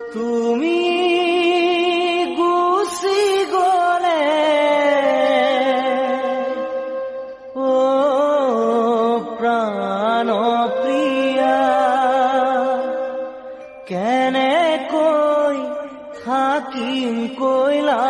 তুমি গুচি গলে ও প্ৰাণ প্ৰিয়া কেনেকৈ থাকিম কৈলা